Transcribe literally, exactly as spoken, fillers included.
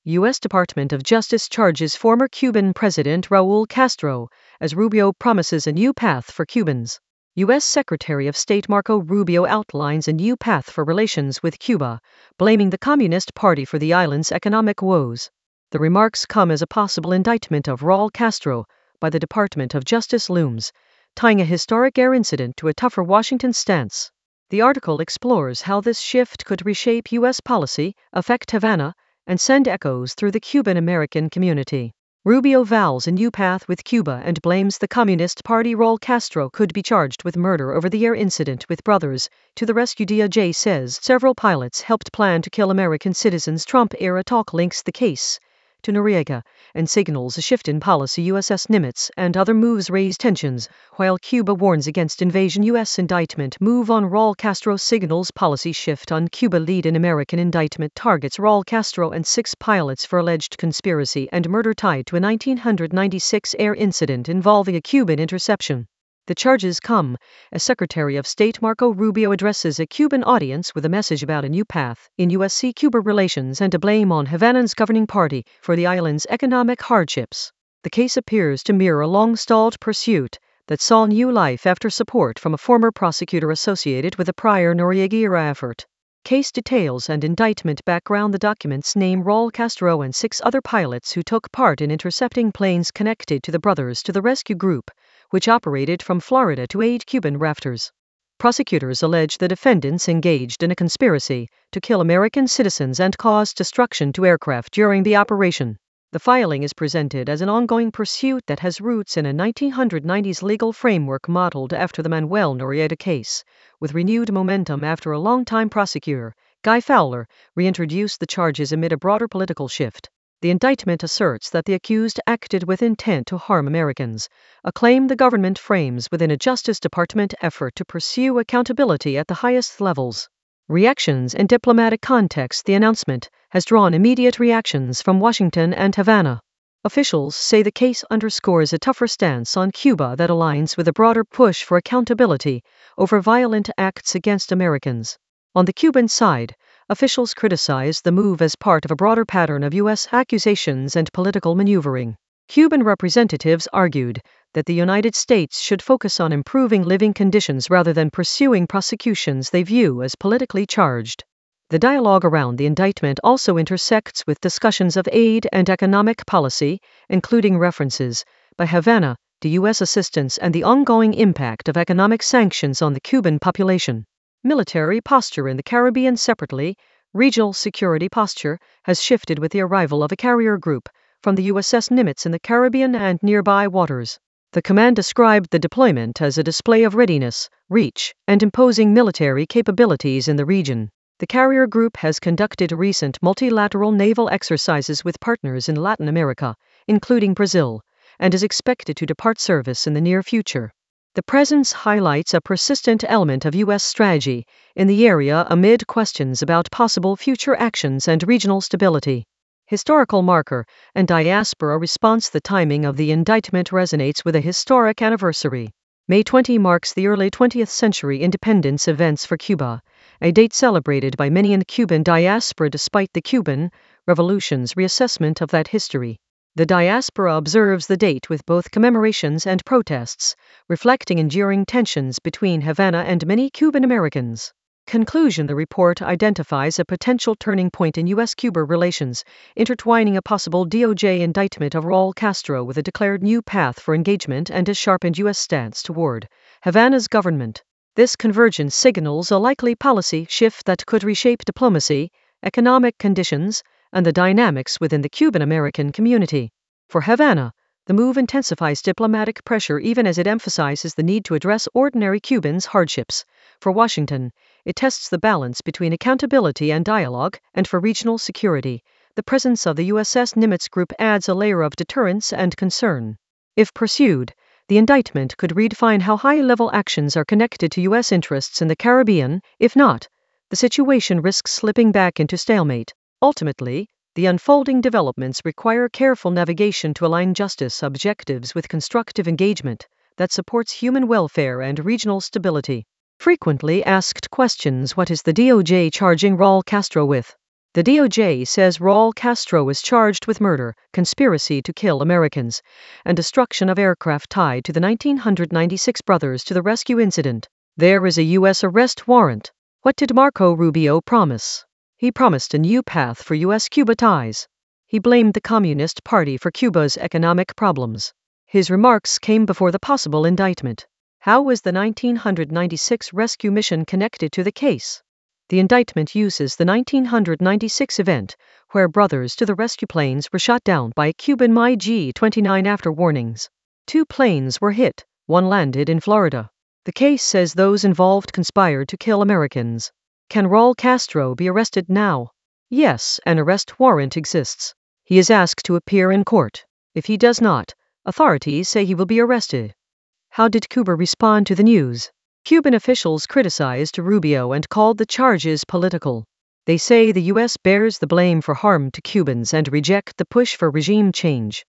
U S Department of Justice charges former Cuban President Raul Castro as Rubio promises a new path for Cubans. U S Secretary of State Marco Rubio outlines a new path for relations with Cuba, blaming the Communist Party for the island's economic woes. The remarks come as a possible indictment of Raul Castro by the Department of Justice looms, tying a historic air incident to a tougher Washington stance. The article explores how this shift could reshape U S policy, affect Havana, and send echoes through the Cuban-American community. Rubio vows a new path with Cuba and blames the Communist Party. Raul Castro could be charged with murder over the air incident with brothers to the rescue. D O J says several pilots helped plan to kill American citizens. Trump-era talk links the case to Noriega and signals a shift in policy. U S S Nimitz and other moves raise tensions, while Cuba warns against invasion. U S indictment move on Raul Castro signals policy shift on Cuba. Lead in American indictment targets Raul Castro and six pilots for alleged conspiracy and murder tied to a nineteen ninety-six air incident involving a Cuban interception. The charges come as Secretary of State Marco Rubio addresses a Cuban audience with a message about a new path in U S C Cuba relations and a blame on Havana's governing party for the island's economic hardships. The case appears to mirror a long-stalled pursuit that saw new life after support from a former prosecutor associated with a prior Noriega-era effort. Case details and indictment background. The documents name Raul Castro and six other pilots who took part in intercepting planes connected to the Brothers to the Rescue Group, which operated from Florida to aid Cuban rafters. Prosecutors allege the defendants engaged in a conspiracy to kill American citizens and cause destruction to aircraft during the operation. The filing is presented as an ongoing pursuit that has roots in a nineteen nineties legal framework modeled after the Manuel Noriega case, with renewed momentum after a longtime prosecutor, Guy Fowler, reintroduced the charges amid a broader political shift. The indictment asserts that the accused acted with intent to harm Americans, a claim the government frames within a Justice Department effort to pursue accountability at the highest levels. Reactions in diplomatic context. The announcement has drawn immediate reactions from Washington and Havana. Officials say the case underscores a tougher stance on Cuba that aligns with a broader push for accountability over violent acts against Americans. On the Cuban side, officials criticize the move as part of a broader pattern of U S accusations and political maneuvering. Cuban representatives argued that the United States should focus on improving living conditions rather than pursuing prosecutions they view as politically charged. The dialogue around the indictment also intersects with discussions of aid and economic policy, including references by Havana to U S assistance and the ongoing impact of economic sanctions on the Cuban population. Military posture in the Caribbean. Separately, regional security posture has shifted with the arrival of a carrier group from the U S S Nimitz in the Caribbean and nearby waters. The command described the deployment as a display of readiness, reach, and imposing military capabilities in the region. The carrier group has conducted recent multilateral naval exercises with partners in Latin America, including Brazil, and is expected to depart service in the near future. The presence highlights a persistent element of U S strategy in the area amid questions about possible future actions and regional stability. Historical marker and diaspora response. The timing of the indictment resonates with a historic anniversary. May twentieth marks the early twentieth century independence events for Cuba, a date celebrated by many in the Cuban diaspora despite the Cuban Revolution's reassessment of that history. The diaspora observes the date with both commemorations and protests, reflecting enduring tensions between Havana and many Cuban Americans. Conclusion. The report identifies a potential turning point in U S Cuba relations, intertwining a possible D O J indictment of Raul Castro with a declared new path for engagement and a sharpened U S stance toward Havana's government. This convergence signals a likely policy shift that could reshape diplomacy, economic conditions, and the dynamics within the Cuban-American community. For Havana, the move intensifies diplomatic pressure even as it emphasizes the need to address ordinary Cubans' hardships. For Washington, it tests the balance between accountability and dialogue, and for regional security, the presence of the U S S Nimitz Group adds a layer of deterrence and concern. If pursued, the indictment could redefine how high-level actions are connected to U S interests in the Caribbean. If not, the situation risks slipping back into stalemate. Ultimately, the unfolding developments require careful navigation to align justice objectives with constructive engagement that supports human welfare and regional stability. Frequently asked questions. What is the D O J charging Raul Castro with? The D O J says Raul Castro is charged with murder, conspiracy to kill Americans, and destruction of aircraft tied to the nineteen ninety-six Brothers to the Rescue incident. There is a U S arrest warrant. What did Marco Rubio promise? He promised a new path for U S Cuba ties. He blamed the Communist Party for Cuba's economic problems. His remarks came before the possible indictment. How was the nineteen ninety-six rescue mission connected to the case? The indictment uses the nineteen ninety-six event, where Brothers to the Rescue planes were shot down by a Cuban M I twenty-nine after warnings. Two planes were hit, one landed in Florida. The case says those involved conspired to kill Americans. Can Raul Castro be arrested now? Yes, an arrest warrant exists. He is asked to appear in court. If he does not, authorities say he will be arrested. How did Cuba respond to the news? Cuban officials criticized Rubio and called the charges political. They say the U S bears the blame for harm to Cubans and reject the push for regime change.